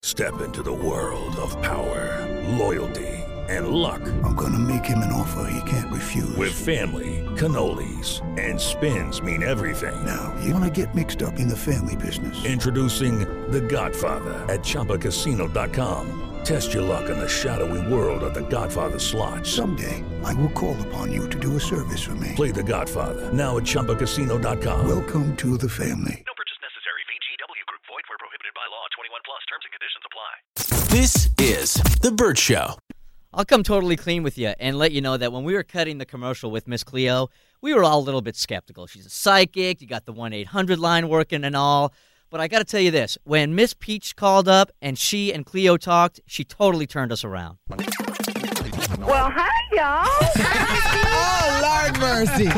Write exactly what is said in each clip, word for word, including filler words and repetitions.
Step into the world of power, loyalty, and luck. I'm gonna make him an offer he can't refuse. With family, cannolis, and spins mean everything. Now, you wanna get mixed up in the family business. Introducing The Godfather at Chumba Casino dot com. Test your luck in the shadowy world of The Godfather slot. Someday, I will call upon you to do a service for me. Play The Godfather now at Chumba Casino dot com. Welcome to the family. No purchase necessary. V G W Group. Void where prohibited by law. twenty-one plus. Terms and conditions apply. This is The Bert Show. I'll come totally clean with you and let you know that when we were cutting the commercial with Miss Cleo, we were all a little bit skeptical. She's a psychic. You got the one eight hundred line working and all. But I got to tell you this. When Miss Peach called up and she and Cleo talked, she totally turned us around. Well, hi, y'all. Oh, Lord mercy.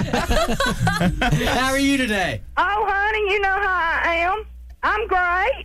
How are you today? Oh, honey, you know how I am. I'm great.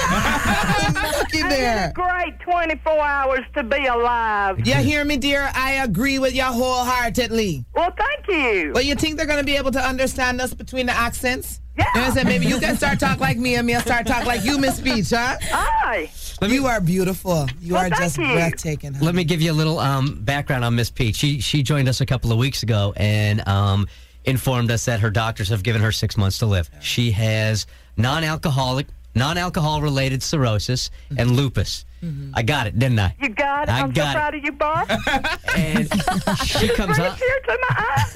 Looky there. It's a great twenty-four hours to be alive. You hear me, dear? I agree with you wholeheartedly. Well, thank you. Well, you think they're going to be able to understand us between the accents? Yeah. You know what I'm saying? Maybe you can start talk like me and me start talk like you, Miss Peach, huh? Hi. You are beautiful. You Well, are thank just you. breathtaking. honey. Let me give you a little um, background on Miss Peach. She she joined us a couple of weeks ago and um, informed us that her doctors have given her six months to live. She has non-alcoholic, non-alcohol-related cirrhosis and lupus. Mm-hmm. I got it, didn't I? You got it. I I'm got so it. proud of you, Bob. And she comes Bring a on. tear to my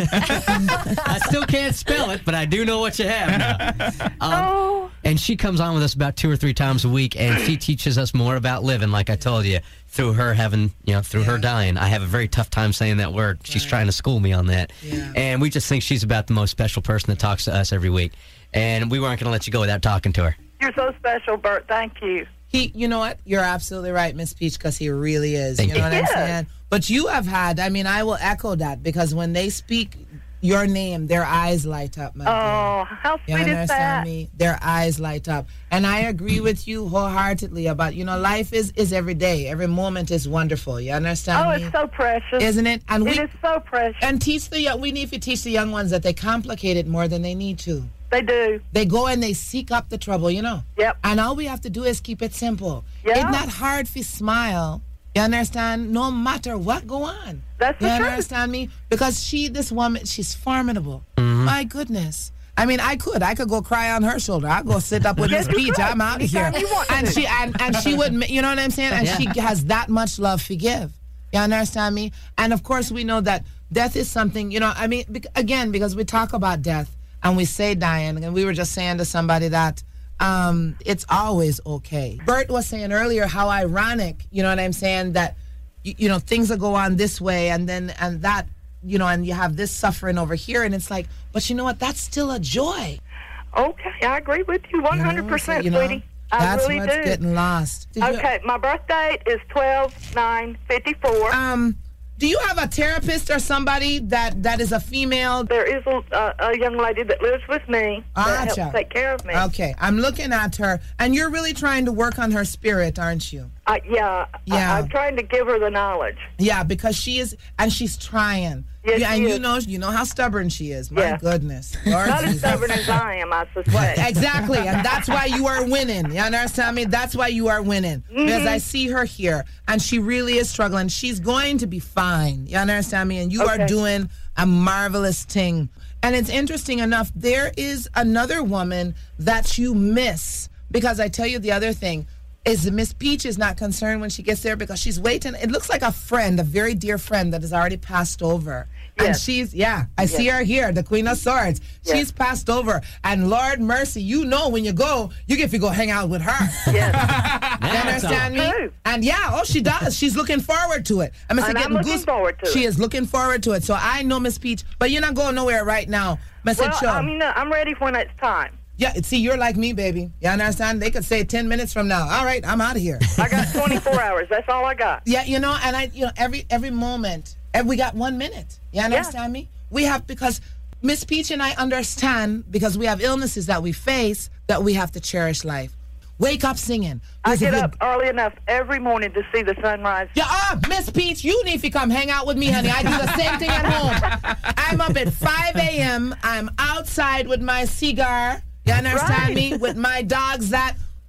eye. I still can't spell it, but I do know what you have now. Um, Oh. And she comes on with us about two or three times a week, and she teaches us more about living, like I told you, through her having, you know, through her dying. I have a very tough time saying that word. She's Right. trying to school me on that. Yeah. And we just think she's about the most special person that talks to us every week. And we weren't going to let you go without talking to her. You're so special, Bert. Thank you. He, you know what? You're absolutely right, Miss Peach, because he really is. Thank you know you. what I'm He is. saying? But you have had, I mean, I will echo that, because when they speak your name, their eyes light up, my dear. Oh, how You sweet is understand that? me? Their eyes light up. And I agree with you wholeheartedly about, you know, life is, is every day. Every moment is wonderful. You understand Oh, me? it's so precious. Isn't it? And It we is so precious. and teach the young, we need to teach the young ones that they complicate it more than they need to. They do. They go and they seek up the trouble, you know. Yep. And all we have to do is keep it simple. Yeah. It's not hard to smile. You understand? No matter what go on. That's You the truth. understand me? Because she, this woman, she's formidable. Mm-hmm. My goodness. I mean, I could. I could go cry on her shoulder. I'll go sit up with Yes, Miss you Peach. could. I'm out of here. Anytime you want And to. she and, and she would, ma- you know what I'm saying? And Yeah. she has that much love for give. You understand me? And of course, we know that death is something, you know, I mean, bec- again, because we talk about death and we say dying, and we were just saying to somebody that um, it's always okay. Bert was saying earlier how ironic, you know what I'm saying, that, you, you know, things will go on this way and then, and that, you know, and you have this suffering over here, and it's like, but you know what, that's still a joy. Okay, I agree with you one hundred percent, You know, sweetie. I that's really what's do. getting lost. Did you- Okay, my birth date is twelve nine fifty-four. um, do you have a therapist or somebody that, that is a female? There is a, a, a young lady that lives with me that Gotcha. helps take care of me. Okay, I'm looking at her, and you're really trying to work on her spirit, aren't you? I, yeah, Yeah. I, I'm trying to give her the knowledge. Yeah, because she is, and she's trying. Yes, yeah, she and you is. know, you know how stubborn she is. My Yeah. goodness, Lord Not as Jesus. stubborn as I am, I suspect. Exactly, and that's why you are winning. You understand me? That's why you are winning. Mm-hmm. Because I see her here, and she really is struggling. She's going to be fine. You understand me? And you Okay. are doing a marvelous thing. And it's interesting enough, there is another woman that you miss. Because I tell you the other thing, is Miss Peach is not concerned when she gets there because she's waiting. It looks like a friend, a very dear friend that has already passed over. And Yes. she's, yeah, I see her here, the Queen of Swords. Yes. She's passed over. And Lord mercy, you know when you go, you get to go hang out with her. Yes. You understand me? True. And yeah, oh, she does. She's looking forward to it. I'm And I'm looking forward to She it. is looking forward to it. So I know Miss Peach, but you're not going nowhere right now. Message Well, show. I mean, uh, I'm ready when it's time. Yeah, see, you're like me, baby. You understand? They could say ten minutes from now. All right, I'm out of here. I got twenty-four hours. That's all I got. Yeah, you know, and I, you know, every every moment, and we got one minute. You understand me? We have, because Miss Peach and I understand, because we have illnesses that we face, that we have to cherish life. Wake up singing. I Because if get you- up early enough every morning to see the sunrise. Yeah, uh, Miss Peach, you need to come hang out with me, honey. I do the same thing at home. I'm up at five a.m. I'm outside with my cigar. You understand Right. me? With my dogs that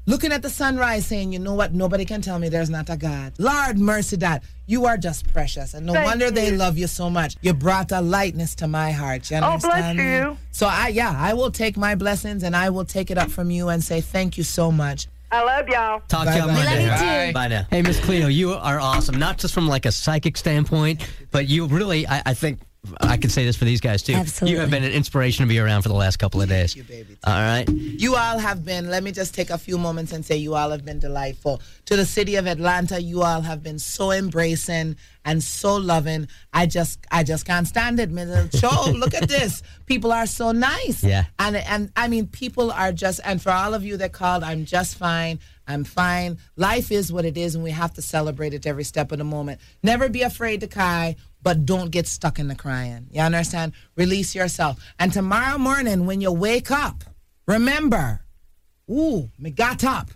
looking at the sunrise saying, you know what, nobody can tell me there's not a God. Lord mercy, Dad, you are just precious. And no Thank wonder you. they love you so much. You brought a lightness to my heart. You Oh, understand bless me? you. So, I yeah, I will take my blessings and I will take it up from you and say thank you so much. I love y'all. Talk to you on Bye-bye. Monday. We love all you right? too. Bye now. Hey, Miss Cleo, you are awesome. Not just from like a psychic standpoint, but you really, I, I think, I can say this for these guys too. Absolutely. You have been an inspiration to be around for the last couple of days. you, baby. All right. You all have been, let me just take a few moments and say you all have been delightful. To the city of Atlanta, you all have been so embracing and so loving. I just I just can't stand it. Mister Show, look at this. People are so nice. Yeah. And and I mean, people are just, and for all of you that called, I'm just fine. I'm fine. Life is what it is, and we have to celebrate it every step of the moment. Never be afraid to cry, but don't get stuck in the crying. You understand? Release yourself. And tomorrow morning, when you wake up, remember, ooh, me got up.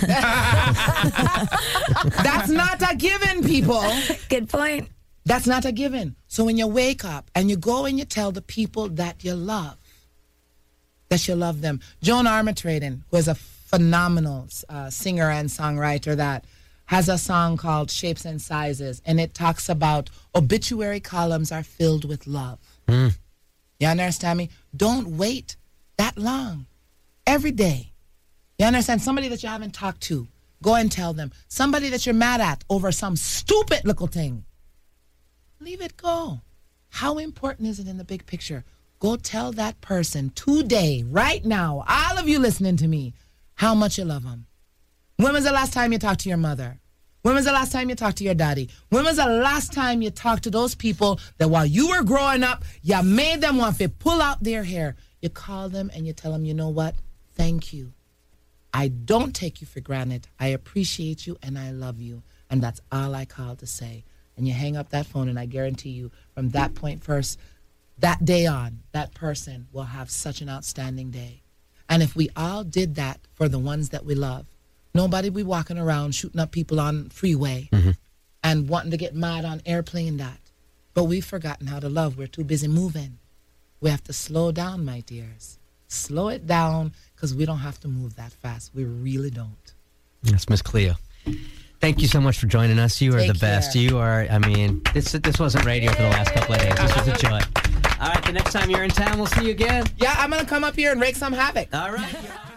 That's not a given, people. Good point. That's not a given. So when you wake up and you go and you tell the people that you love, that you love them. Joan Armatrading, who is a phenomenal uh, singer and songwriter, that has a song called Shapes and Sizes, and it talks about obituary columns are filled with love. Mm. You understand me? Don't wait that long. Every day. You understand? Somebody that you haven't talked to, go and tell them. Somebody that you're mad at over some stupid little thing, leave it go. How important is it in the big picture? Go tell that person today, right now, all of you listening to me, how much you love them. When was the last time you talked to your mother? When was the last time you talked to your daddy? When was the last time you talked to those people that while you were growing up, you made them want to pull out their hair? You call them and you tell them, you know what? Thank you. I don't take you for granted. I appreciate you and I love you. And that's all I call to say. And you hang up that phone, and I guarantee you from that point first, that day on, that person will have such an outstanding day. And if we all did that for the ones that we love, nobody be walking around shooting up people on freeway Mm-hmm. and wanting to get mad on airplane that. But we've forgotten how to love. We're too busy moving. We have to slow down, my dears. Slow it down, because we don't have to move that fast. We really don't. That's Miss Cleo. Thank you so much for joining us. You are Take the best. care. You are, I mean, this this wasn't radio for the last couple of days. This was a joy. All right, the next time you're in town, we'll see you again. Yeah, I'm going to come up here and wreak some havoc. All right.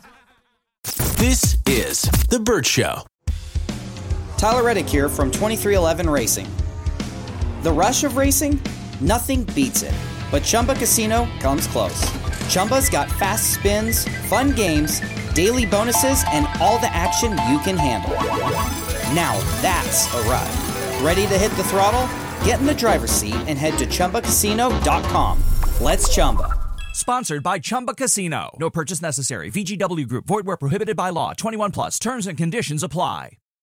This is The Burt Show. Tyler Reddick here from twenty-three eleven Racing. The rush of racing? Nothing beats it. But Chumba Casino comes close. Chumba's got fast spins, fun games, daily bonuses, and all the action you can handle. Now that's a ride. Ready to hit the throttle? Get in the driver's seat and head to Chumba Casino dot com. Let's Chumba. Sponsored by Chumba Casino. No purchase necessary. V G W Group. Void where prohibited by law. twenty-one plus. Terms and conditions apply.